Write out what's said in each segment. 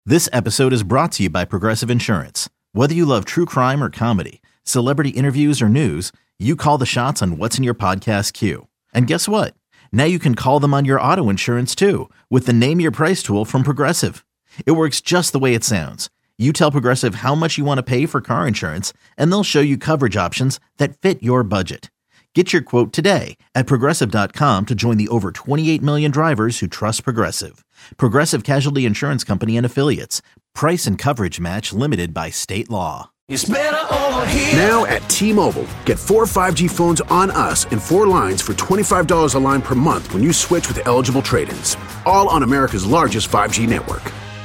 This episode is brought to you by Progressive Insurance. Whether you love true crime or comedy, celebrity interviews or news, you call the shots on what's in your podcast queue. And guess what? Now you can call them on your auto insurance too with the Name Your Price tool from Progressive. It works just the way it sounds. You tell Progressive how much you want to pay for car insurance, and they'll show you coverage options that fit your budget. Get your quote today at Progressive.com to join the over 28 million drivers who trust Progressive. Progressive Casualty Insurance Company and Affiliates. Price and coverage match limited by state law. It's better over here. Now at T-Mobile, get 4 5G phones on us and 4 lines for $25 a line per month when you switch with eligible trade-ins. All on America's largest 5G network.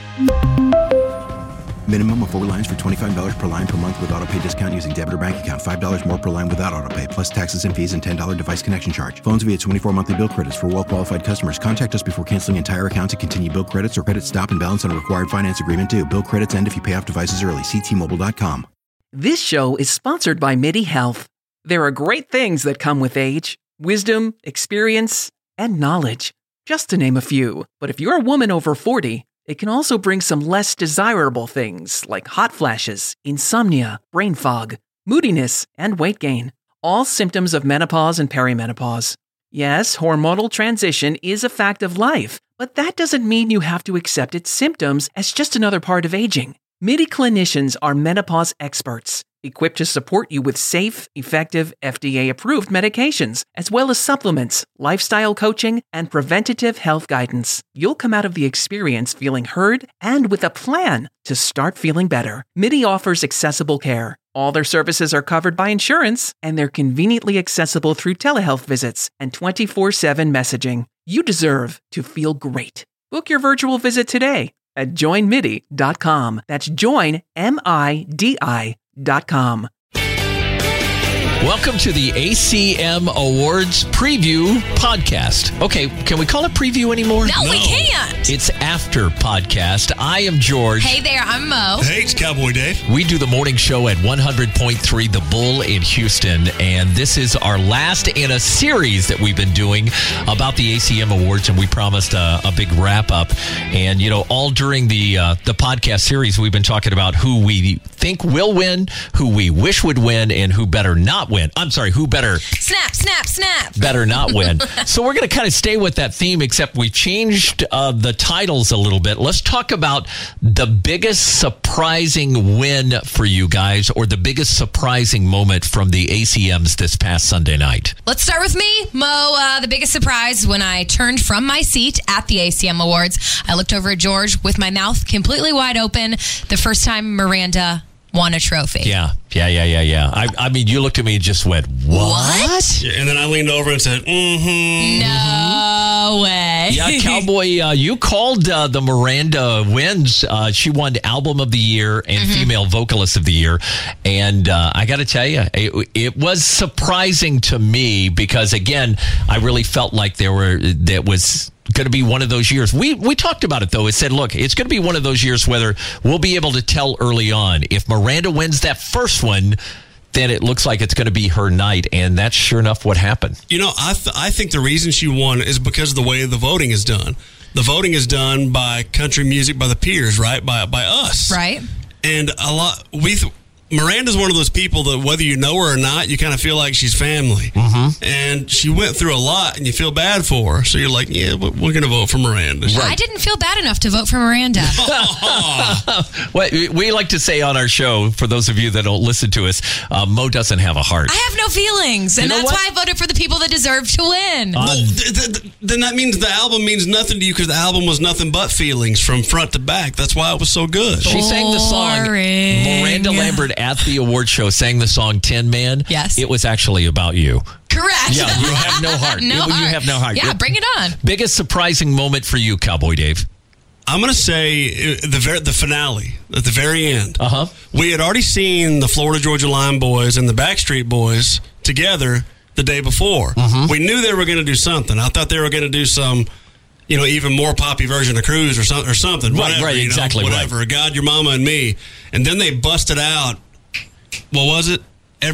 Minimum of 4 lines for $25 per line per month with autopay discount using debit or bank account. $5 more per line without autopay, plus taxes and fees and $10 device connection charge. Phones via 24 monthly bill credits for well-qualified customers. Contact us before canceling entire account to continue bill credits or credit stop and balance on a required finance agreement due. Bill credits end if you pay off devices early. See T-Mobile.com. This show is sponsored by MIDI Health. There are great things that come with age. Wisdom, experience, and knowledge. Just to name a few. But if you're a woman over 40, it can also bring some less desirable things like hot flashes, insomnia, brain fog, moodiness, and weight gain. All symptoms of menopause and perimenopause. Yes, hormonal transition is a fact of life, but that doesn't mean you have to accept its symptoms as just another part of aging. MIDI clinicians are menopause experts, equipped to support you with safe, effective, FDA-approved medications, as well as supplements, lifestyle coaching, and preventative health guidance. You'll come out of the experience feeling heard and with a plan to start feeling better. MIDI offers accessible care. All their services are covered by insurance, and they're conveniently accessible through telehealth visits and 24/7 messaging. You deserve to feel great. Book your virtual visit today at joinmidi.com. That's joinmidi.com. Welcome to the ACM Awards Preview Podcast. Okay, can we call it preview anymore? No, we can't. It's After Podcast. I am George. Hey there, I'm Mo. Hey, it's Cowboy Dave. We do the morning show at 100.3 The Bull in Houston, and this is our last in a series that we've been doing about the ACM Awards, and we promised a big wrap-up. And, you know, all during the podcast series, we've been talking about who we think will win, who we wish would win, and who better not win. I'm sorry, who better... Snap. Better not win. So we're going to kind of stay with that theme, except we changed the titles a little bit. Let's talk about the biggest surprising win for you guys, or the biggest surprising moment from the ACMs this past Sunday night. Let's start with me, Mo. The biggest surprise when I turned from my seat at the ACM Awards, I looked over at George with my mouth completely wide open. The first time Miranda won a trophy. Yeah. I mean, you looked at me and just went, what? Yeah, and then I leaned over and said, No way. Yeah, Cowboy, you called the Miranda wins. She won Album of the Year and Female Vocalist of the Year. And I got to tell you, it was surprising to me because, again, I really felt like that was going to be one of those years. We talked about it, though. It said, look, it's going to be one of those years whether we'll be able to tell early on. If Miranda wins that first one, then it looks like it's going to be her night, and that's sure enough what happened. You know, I think the reason she won is because of the way the voting is done. The voting is done by country music, by the peers, right? By us. Right. And Miranda's one of those people that whether you know her or not, you kind of feel like she's family. And she went through a lot, and you feel bad for her. So you're like, yeah, we're going to vote for Miranda. Right. I didn't feel bad enough to vote for Miranda. Well, we like to say on our show, for those of you that don't listen to us, Mo doesn't have a heart. I have no feelings, and that's why I voted for the people that deserve to win. Then that means the album means nothing to you because the album was nothing but feelings from front to back. That's why it was so good. She sang the song. Miranda Lambert at the award show sang the song Tin Man. Yes. It was actually about you. Correct. Yeah, you have no heart. You have no heart. Yeah, bring it on. Biggest surprising moment for you, Cowboy Dave? I'm going to say the finale, at the very end. Uh-huh. We had already seen the Florida Georgia Line Boys and the Backstreet Boys together the day before. We knew they were going to do something. I thought they were going to do some, even more poppy version of Cruise or something. Right, exactly. Whatever. Right. God, Your Mama and Me. And then they busted out, what was it?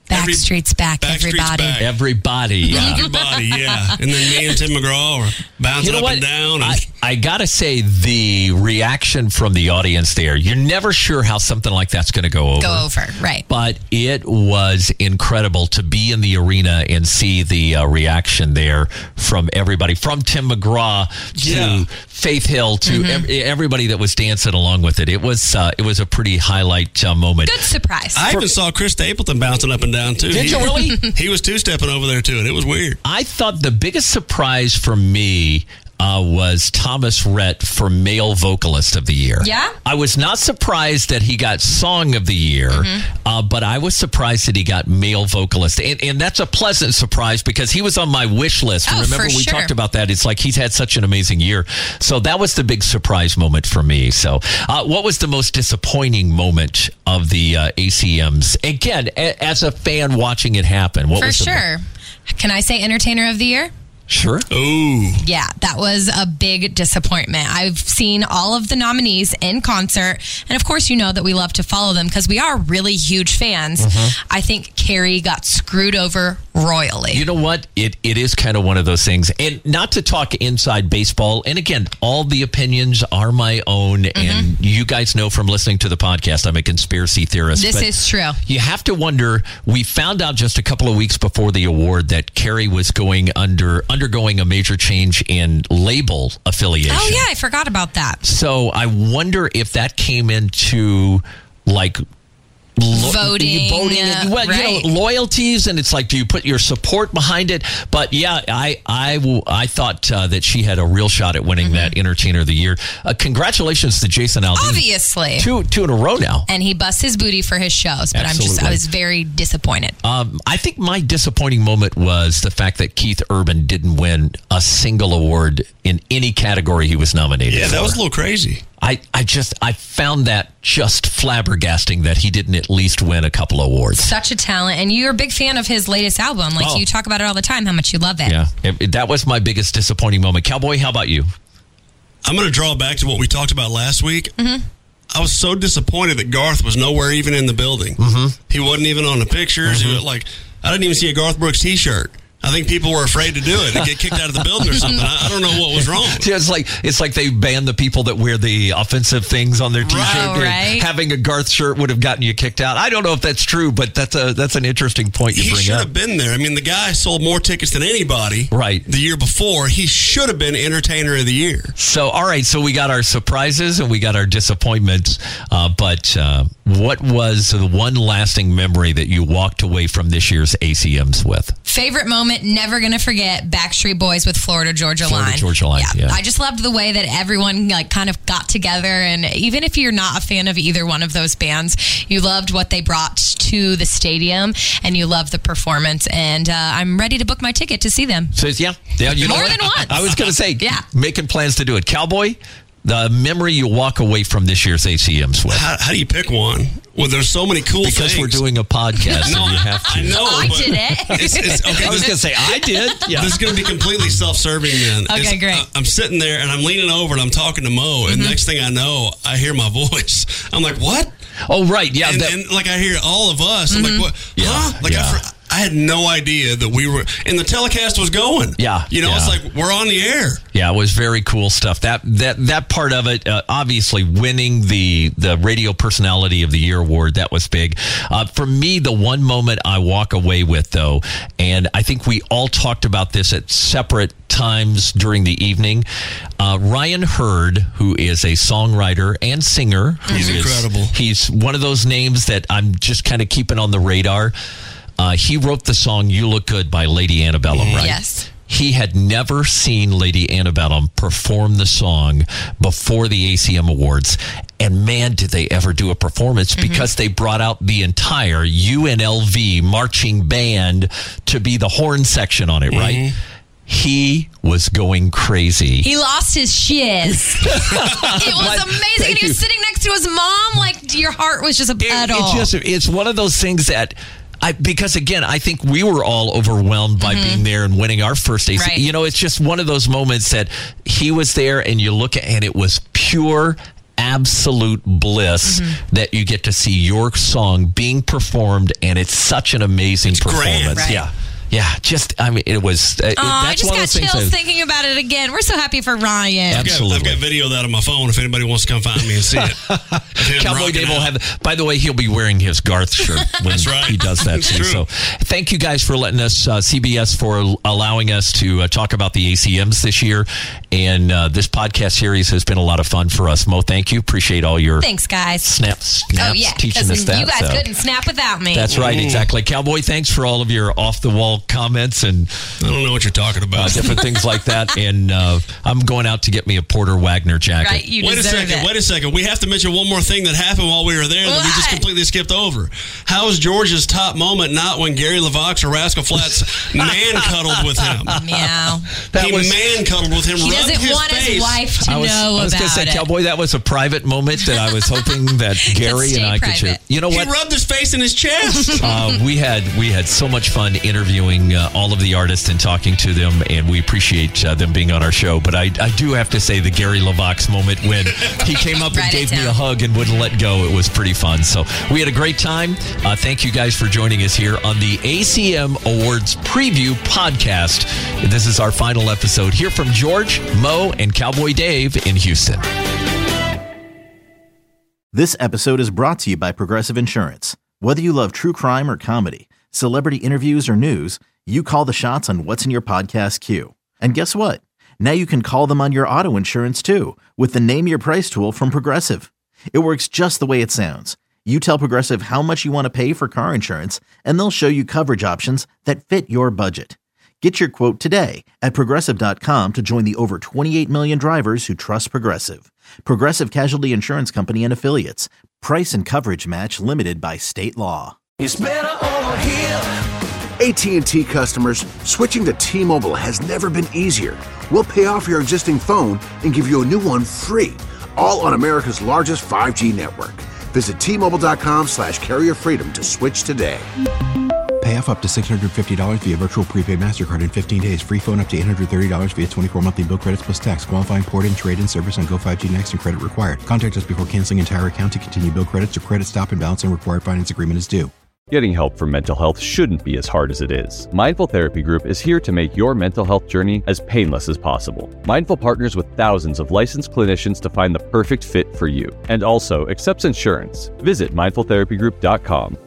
Backstreet's back, everybody. Back. Everybody. Yeah. Everybody, yeah. And then me and Tim McGraw are bouncing up and down. I got to say, the reaction from the audience there, you're never sure how something like that's going to go over. Right. But it was incredible to be in the arena and see the reaction there from everybody, from Tim McGraw to Faith Hill to everybody that was dancing along with it. It was a pretty highlight moment. Good surprise. I even saw Chris Stapleton bouncing up and down, too. Did you really? He was two-stepping over there, too, and it was weird. I thought the biggest surprise for me was Thomas Rhett for Male Vocalist of the Year. Yeah? I was not surprised that he got Song of the Year, but I was surprised that he got Male Vocalist. And that's a pleasant surprise because he was on my wish list. Oh, remember, we talked about that. It's like he's had such an amazing year. So that was the big surprise moment for me. So what was the most disappointing moment of the ACMs? Again, as a fan watching it happen. What was Can I say Entertainer of the Year? Sure. Ooh. Yeah, that was a big disappointment. I've seen all of the nominees in concert, and of course, you know that we love to follow them because we are really huge fans. I think Carrie got screwed over royally. You know what? It is kind of one of those things. And not to talk inside baseball, and again, all the opinions are my own, and you guys know from listening to the podcast, I'm a conspiracy theorist. This is true. You have to wonder, we found out just a couple of weeks before the award that Carrie was undergoing a major change in label affiliation. Oh, yeah, I forgot about that. So I wonder if that came into, like, voting, right. Loyalties, and it's like, do you put your support behind it? But yeah, I thought that she had a real shot at winning that Entertainer of the Year. Congratulations to Jason Aldean. Obviously, two in a row now, and he busts his booty for his shows. But I was very disappointed. I think my disappointing moment was the fact that Keith Urban didn't win a single award in any category he was nominated for. Yeah, that was a little crazy. I found that just flabbergasting that he didn't at least win a couple of awards. Such a talent, and you're a big fan of his latest album. Like you talk about it all the time, how much you love it. Yeah, that was my biggest disappointing moment. Cowboy, how about you? I'm going to draw back to what we talked about last week. I was so disappointed that Garth was nowhere even in the building. He wasn't even on the pictures. He was like, I didn't even see a Garth Brooks T-shirt. I think people were afraid to do it and get kicked out of the building or something. I don't know what was wrong. Yeah, it's like they banned the people that wear the offensive things on their T-shirt. Right. Having a Garth shirt would have gotten you kicked out. I don't know if that's true, but that's an interesting point you bring up. He should have been there. I mean, the guy sold more tickets than anybody the year before. He should have been Entertainer of the Year. So, all right, so we got our surprises and we got our disappointments. But what was the one lasting memory that you walked away from this year's ACMs with? Favorite moment, never going to forget, Backstreet Boys with Florida Georgia Line. Yeah. I just loved the way that everyone kind of got together, and even if you're not a fan of either one of those bands, you loved what they brought to the stadium, and you loved the performance, and I'm ready to book my ticket to see them. So, you know More than once. I was going to say, making plans to do it. Cowboy, the memory you walk away from this year's ACMs with. How do you pick one? Well, there's so many cool things. Because we're doing a podcast and you have to. I know. I did it. I was going to say, I did. Yeah. This is going to be completely self-serving then. Okay, great. I'm sitting there and I'm leaning over and I'm talking to Mo, and next thing I know, I hear my voice. I'm like, what? Oh, right. Yeah. And like I hear all of us. I'm like, what? Yeah. Huh? Like I had no idea that we were, and the telecast was going. Yeah. It's like we're on the air. Yeah, it was very cool stuff. That part of it, obviously winning the Radio Personality of the Year award, that was big. For me, the one moment I walk away with, though, and I think we all talked about this at separate times during the evening, Ryan Hurd, who is a songwriter and singer. He's incredible. He's one of those names that I'm just kind of keeping on the radar. He wrote the song You Look Good by Lady Antebellum, right? Yes. He had never seen Lady Antebellum perform the song before the ACM Awards. And man, did they ever do a performance, because they brought out the entire UNLV marching band to be the horn section on it, right? He was going crazy. He lost his shiz. It was amazing. And he was sitting next to his mom. Like, your heart was just a pedal. It's one of those things that... because again, I think we were all overwhelmed by being there and winning our first AC. Right. It's just one of those moments that he was there and you look at, and it was pure absolute bliss that you get to see your song being performed, and it's such an amazing performance. Grand, right? Yeah. Yeah, it was. I just got chills thinking about it again. We're so happy for Ryan. Absolutely. I've got video of that on my phone if anybody wants to come find me and see it. Cowboy Dave will have, by the way, he'll be wearing his Garth shirt when he does that. So thank you guys for letting us, CBS, for allowing us to talk about the ACMs this year. And this podcast series has been a lot of fun for us. Mo, thank you. Appreciate all your thanks, guys. Snaps teaching us that. You guys couldn't snap without me. That's right, exactly. Cowboy, thanks for all of your off-the-wall comments and I don't know what you're talking about. Different things like that. And I'm going out to get me a Porter Wagner jacket. Right, you Wait a second. We have to mention one more thing that happened while we were there that we just completely skipped over. How is George's top moment not when Gary LaVox or Rascal Flatts man-cuddled with him? Meow. He man-cuddled with him. He doesn't want his wife to know about it. I was going to say, Cowboy, that was a private moment that I was hoping that Gary and I could share. You know what? He rubbed his face in his chest. We had so much fun interviewing all of the artists and talking to them, and we appreciate them being on our show. But I do have to say the Gary LaVox moment when he came up and gave me a hug and wouldn't let go. It was pretty fun. So we had a great time. Thank you guys for joining us here on the ACM Awards Preview Podcast. This is our final episode. Hear from George, Mo, and Cowboy Dave in Houston. This episode is brought to you by Progressive Insurance. Whether you love true crime or comedy, celebrity interviews or news, you call the shots on what's in your podcast queue. And guess what? Now you can call them on your auto insurance too with the Name Your Price tool from Progressive. It works just the way it sounds. You tell Progressive how much you want to pay for car insurance, and they'll show you coverage options that fit your budget. Get your quote today at Progressive.com to join the over 28 million drivers who trust Progressive. Progressive Casualty Insurance Company and Affiliates. Price and coverage match limited by state law. It's better over here. AT&T customers, switching to T-Mobile has never been easier. We'll pay off your existing phone and give you a new one free, all on America's largest 5G network. Visit T-Mobile.com/carrier freedom to switch today. Pay off up to $650 via virtual prepaid MasterCard in 15 days. Free phone up to $830 via 24 monthly bill credits plus tax. Qualifying port-in, trade-in service on Go5G Next and credit required. Contact us before canceling entire account to continue bill credits or credit stop and balance and required finance agreement is due. Getting help for mental health shouldn't be as hard as it is. Mindful Therapy Group is here to make your mental health journey as painless as possible. Mindful partners with thousands of licensed clinicians to find the perfect fit for you, and also accepts insurance. Visit mindfultherapygroup.com.